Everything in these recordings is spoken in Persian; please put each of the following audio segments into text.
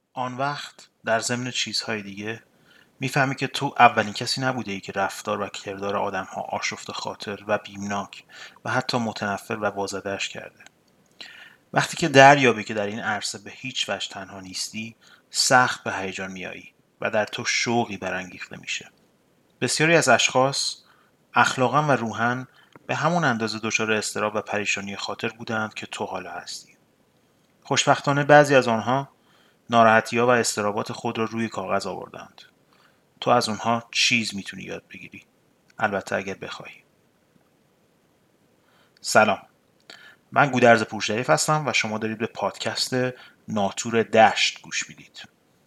آن وقت در ضمن چیزهای دیگه میفهمی که تو اولین کسی نبوده که رفتار و کردار آدم‌ها آشفته خاطر و بیمناک و حتی متنفر و وازده‌اش کرده. وقتی که دریابی که در این عرصه به هیچ وجه تنها نیستی، سخت به هیجان میایی و در تو شوقی برانگیخته میشه. بسیاری از اشخاص اخلاقا و روحاً به همون اندازه دچار اضطراب و پریشانی خاطر بودند که تو حالا هستی. خوشبختانه بعضی از آنها ناراحتی‌ها و اضطرابات خود را روی کاغذ آوردند. تو از اونها چیز میتونی یاد بگیری. البته اگر بخوای. سلام. من گودرز پورشریف هستم و شما دارید به پادکست ناتور دشت گوش میدید.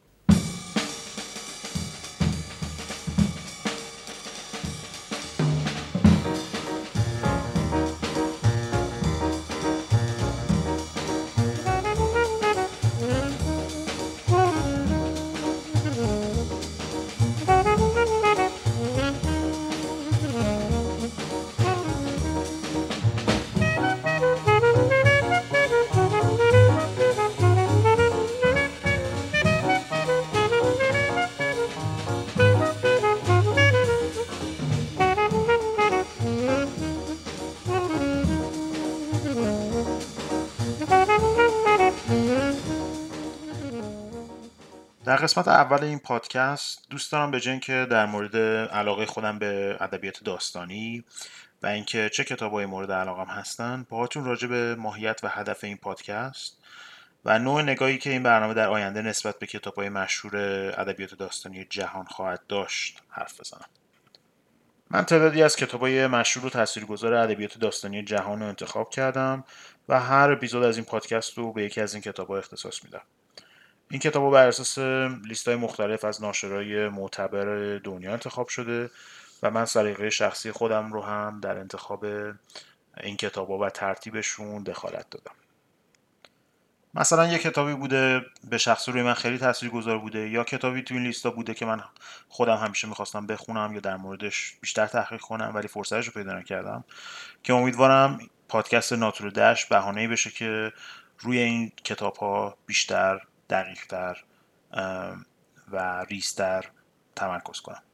در قسمت اول این پادکست دوست دارم به جای اینکه در مورد علاقه خودم به ادبیات داستانی و اینکه چه کتابای مورد علاقم هستن باهاتون راجع به ماهیت و هدف این پادکست و نوع نگاهی که این برنامه در آینده نسبت به کتابای مشهور ادبیات داستانی جهان خواهد داشت حرف بزنم. من تعدادی از کتابای مشهور و تاثیرگذار ادبیات داستانی جهان رو انتخاب کردم و هر اپیزود از این پادکست رو به یکی از این کتابا اختصاص میدم. این کتابا بر اساس لیست‌های مختلف از ناشرای معتبر دنیا انتخاب شده و من سلیقه شخصی خودم رو هم در انتخاب این کتابا و ترتیبشون دخالت دادم. مثلا یه کتابی بوده به شخص روی من خیلی تاثیرگذار بوده یا کتابی تو این لیستا بوده که من خودم همیشه میخواستم بخونم یا در موردش بیشتر تحقیق کنم ولی فرصتش رو پیدا نکردم که امیدوارم پادکست ناتور دشت بهانه‌ای بشه که روی این کتاب‌ها بیشتر دقیق‌تر و ریزتر تمرکز کنم.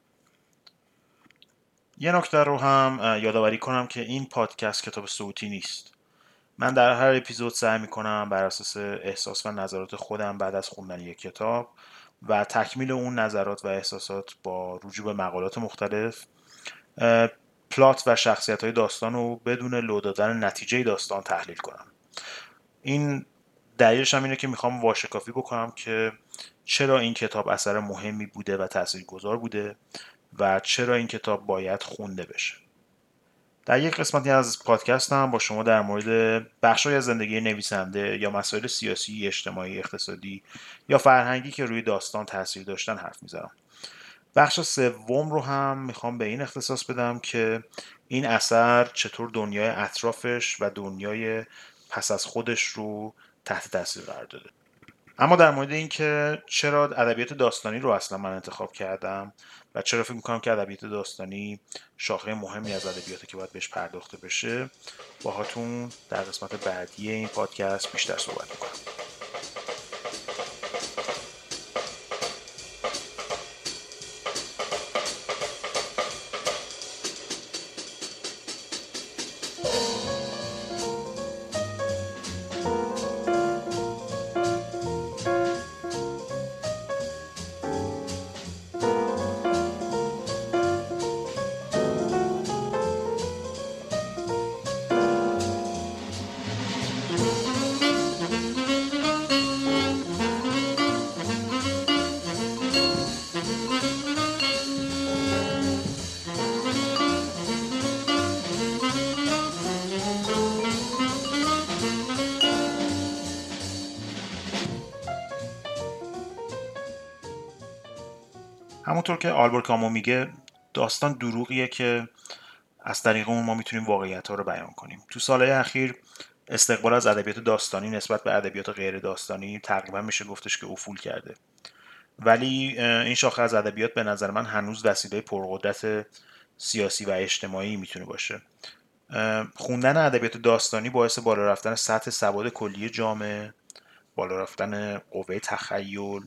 یه نکته رو هم یادآوری کنم که این پادکست کتاب صوتی نیست. من در هر اپیزود سعی میکنم بر اساس احساس و نظرات خودم بعد از خوندن یک کتاب و تکمیل اون نظرات و احساسات با رجوع به مقالات مختلف پلات و شخصیت های داستان رو بدون لو دادن نتیجه داستان تحلیل کنم. این دلیلش هم اینه که میخوام واشکافی بکنم که چرا این کتاب اثر مهمی بوده و تاثیرگذار بوده و چرا این کتاب باید خونده بشه. در یک قسمتی از پادکستم با شما در مورد بخش‌های از زندگی نویسنده یا مسائل سیاسی، اجتماعی، اقتصادی یا فرهنگی که روی داستان تاثیر داشتن حرف میزنم. بخش سوم رو هم میخوام به این اختصاص بدم که این اثر چطور دنیای اطرافش و دنیای پس از خودش رو تحت تاثیر قرار داده. اما در مورد این که چرا ادبیات داستانی رو اصلا من انتخاب کردم و چرا فکر میکنم که ادبیات داستانی شاخه مهمی از ادبیاته که باید بهش پرداخته بشه باهاتون در قسمت بعدی این پادکست بیشتر صحبت میکنم. همونطور که آلبور کامو میگه داستان دروغیه که از طریق اون ما میتونیم واقعیت ها رو بیان کنیم. تو سالهای اخیر استقبال از ادبیات داستانی نسبت به ادبیات غیر داستانی تقریبا میشه گفتش که افول کرده. ولی این شاخه از ادبیات به نظر من هنوز وسیله پرقدرت سیاسی و اجتماعی میتونه باشه. خوندن ادبیات داستانی باعث بالا رفتن سطح سواد کلی جامعه، بالا رفتن قوه تخیل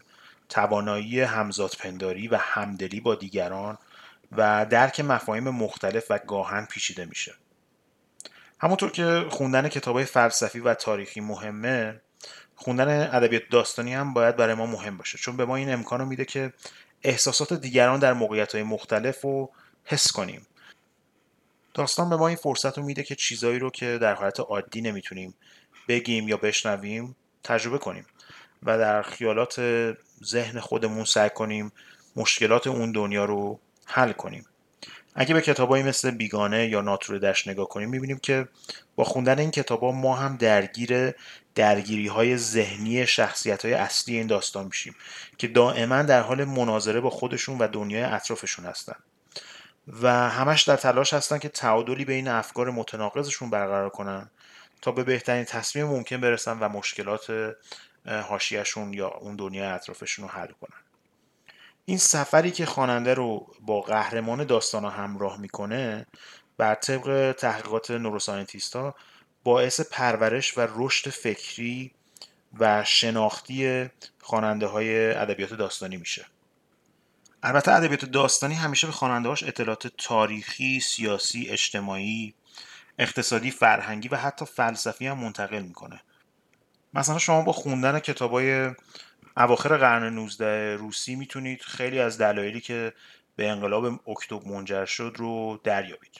توانایی همزادپنداری و همدلی با دیگران و درک مفاهیم مختلف و گاهن پیچیده میشه. همونطور که خوندن کتابای فلسفی و تاریخی مهمه، خوندن ادبیات داستانی هم باید برای ما مهم باشه، چون به ما این امکان رو میده که احساسات دیگران در موقعیت‌های مختلف رو حس کنیم. داستان به ما این فرصت رو میده که چیزایی رو که در حالت عادی نمیتونیم بگیم یا بشنویم تجربه کنیم و در خیالات ذهن خودمون سعی کنیم مشکلات اون دنیا رو حل کنیم. اگه به کتابایی مثل بیگانه یا ناتور دشت نگاه کنیم میبینیم که با خوندن این کتابا ما هم درگیری‌های ذهنی شخصیت‌های اصلی این داستان میشیم که دائما در حال مناظره با خودشون و دنیای اطرافشون هستن و همش در تلاش هستن که تعادلی بین افکار متناقضشون برقرار کنن تا به بهترین تصمیم ممکن برسن و مشکلات حاشیه‌شون یا اون دنیای اطرافشون رو حل کنن. این سفری که خواننده رو با قهرمان داستانا همراه میکنه بر طبق تحقیقات نوروساینتیست‌ها باعث پرورش و رشد فکری و شناختی خواننده‌های ادبیات داستانی میشه. البته ادبیات داستانی همیشه به خواننده‌هاش اطلاعات تاریخی، سیاسی، اجتماعی، اقتصادی، فرهنگی و حتی فلسفی هم منتقل میکنه. مثلا شما با خوندن کتابای اواخر قرن 19 روسی میتونید خیلی از دلایلی که به انقلاب اکتبر منجر شد رو دریابید.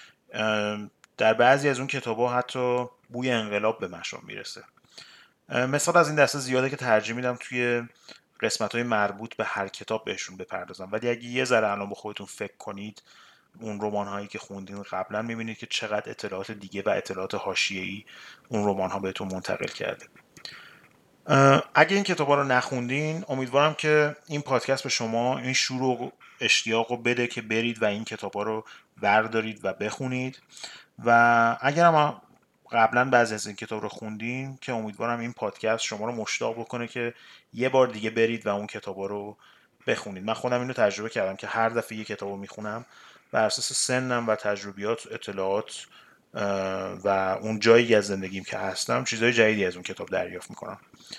در بعضی از اون کتابا حتی بوی انقلاب به مشام میرسه. مثال از این دسته زیاده که ترجیح میدم توی قسمت‌های مربوط به هر کتاب بهشون بپردازم، ولی اگه یه ذره الان با خودتون فکر کنید اون رمان‌هایی که خوندین قبلا می‌بینید که چقدر اطلاعات دیگه و اطلاعات حاشیه‌ای اون رمان‌ها بهتون منتقل کرده. اگه این کتابا رو نخوندین امیدوارم که این پادکست به شما این شور و اشتیاق رو بده که برید و این کتابا رو بردارید و بخونید و اگر هم قبلا بعضی از این کتاب رو خوندین که امیدوارم این پادکست شما رو مشتاق بکنه که یه بار دیگه برید و اون کتابا رو بخونید. من خودم اینو تجربه کردم که هر دفعه یه کتاب رو میخونم بر اساس سنم و تجربیات، اطلاعات و اون جایی از زندگیم که هستم چیزهای جدیدی از اون کتاب دریافت میکنم.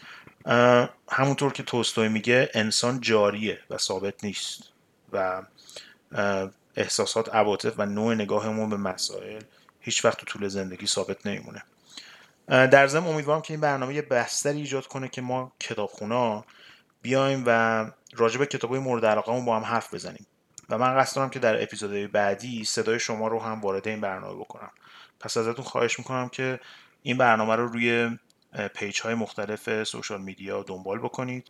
همونطور که تولستوی میگه انسان جاریه و ثابت نیست و احساسات، عواطف و نوع نگاهمون به مسائل هیچ وقت تو طول زندگی ثابت نمیمونه. در ضمن امیدوارم که این برنامه یه بستری ایجاد کنه که ما کتابخونا بیایم و راجع به کتابای مورد علاقه‌مون با هم حرف بزنیم و من قصد دارم که در اپیزودهای بعدی صدای شما رو هم وارد این برنامه بکنم. پس ازتون خواهش میکنم که این برنامه رو روی پیج های مختلف سوشال میدیا دنبال بکنید.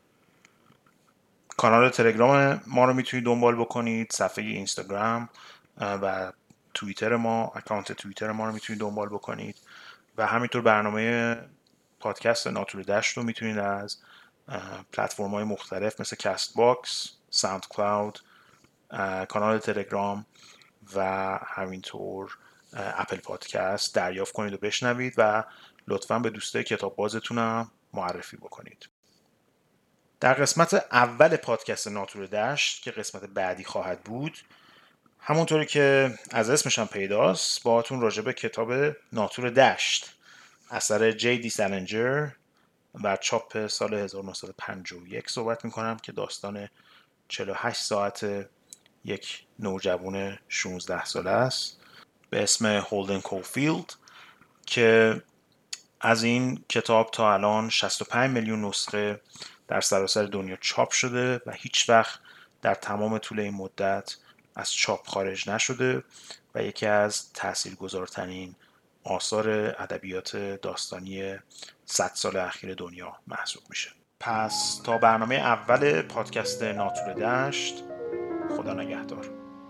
کانال تلگرام ما رو میتونید دنبال بکنید، صفحه اینستاگرام و توییتر ما، اکانت توییتر ما رو میتونید دنبال بکنید و همینطور برنامه پادکست ناتور دشت رو میتونید از پلتفرم های مختلف مثل کست باکس، ساوند کلاود، کانال تلگرام و همینطور اپل پادکست دریافت کنید و بشنوید و لطفاً به دوستای کتاب بازتون هم معرفی بکنید. در قسمت اول پادکست ناتور دشت که قسمت بعدی خواهد بود، همونطوری که از اسمش هم پیداست باهاتون راجع به کتاب ناتور دشت اثر جی دی سالنجر و چاپ سال 1951 صحبت میکنم که داستان 48 ساعت یک نوجوان 16 ساله است به اسم هولدن کولفیلد که از این کتاب تا الان 65 میلیون نسخه در سراسر دنیا چاپ شده و هیچ وقت در تمام طول این مدت از چاپ خارج نشده و یکی از تاثیرگذارترین آثار ادبیات داستانی 100 سال اخیر دنیا محسوب میشه. پس تا برنامه اول پادکست ناتور دشت، خدا نگهدار.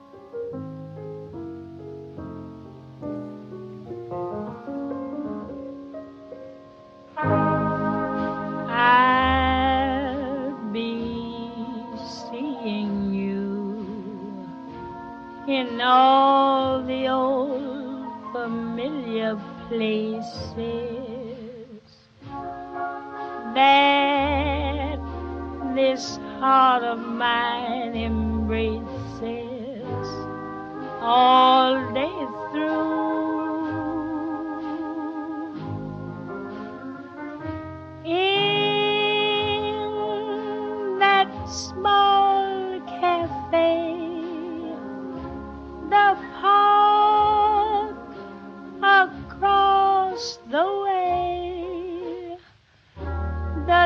I'll be seeing you in all the old familiar places that this heart of mine embraces all day through. In small cafe, the park across the way, the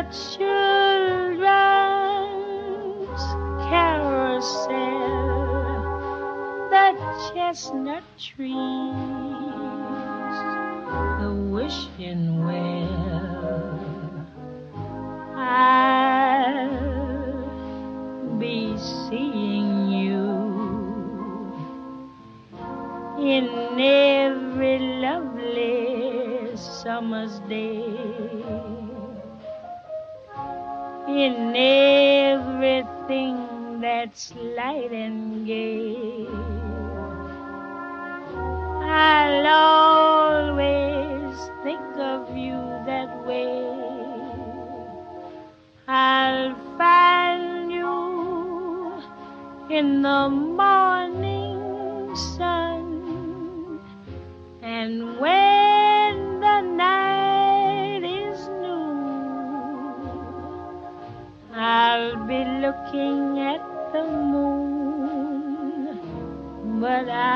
children's carousel, the chestnut trees, the wishing well. I'll be seeing you in every lovely summer's day, in everything that's light and gay. I'll always think of you that way. I'll find you in the morning sun, and when the night is new, I'll be looking at the moon, but